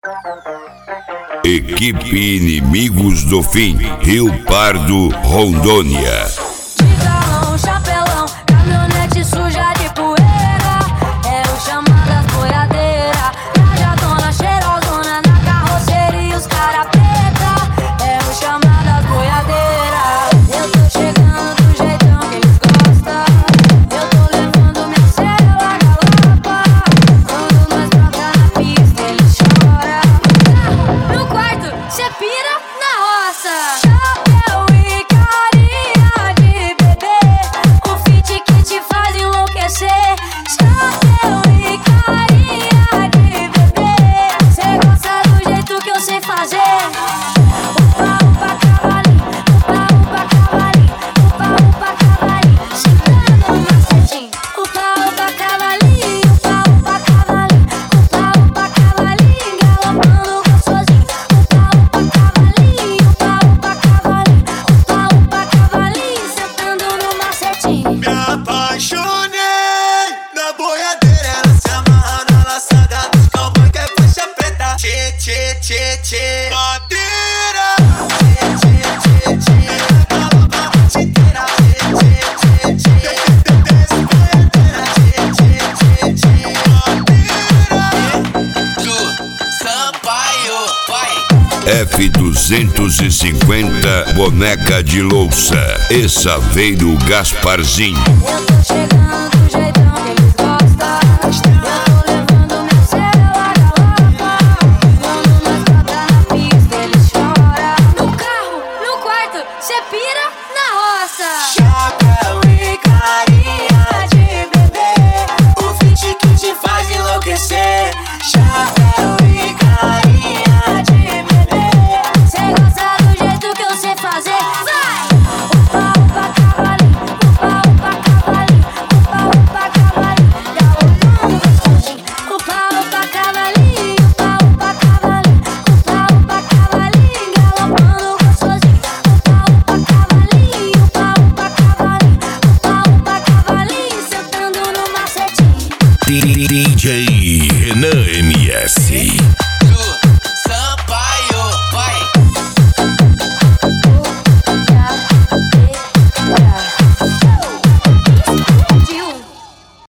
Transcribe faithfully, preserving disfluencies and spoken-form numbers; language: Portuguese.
Equipe Inimigos do Fim, Rio Pardo, Rondônia. De galão, chapelão, caminhonete suja de poeira. É o chamado boiadeira, trajadona cheirosona na carroceria, os cara preta. É o chamado boiadeira. Eu tô chegando do jeitão que eles gostam. Eu tô levando minha cela a galopa. Quando nós troca na pista eles choram. No quarto, cê pira na roça. Chapéu e carinha de bebê, o fit que te faz enlouquecer. Chapéu e carinha de bebê, cê gosta do jeito que eu sei fazer. Upa, upa, cavalinho, upa, upa, cavalinho, upa, upa, cavalinho, chegando no macetinho. Upa, upa, cavalinho, upa, upa, cavalinho, upa, upa, cavalinho, galopando gostosinho. Upa, upa, cavalinho, upa, upa, cavalinho, upa, upa, cavalinho, sentando no macetinho. Me apaixonei na boiadeira, ela se amarra na laçada dos cowboy que é faixa preta. Tchê, tchê, tchê, tchê, madeira. Tchê, tchê, tchê, tchê, galopa a noite inteira. Tchê, tchê, tchê, tchê, desce boiadeira. Tchê, tchê, tchê, tchê, madeira. Ju, Sampaio, vai. F duzentos e cinquenta, boneca de louça, e Saveiro Gasparzinho. Eu tô chegando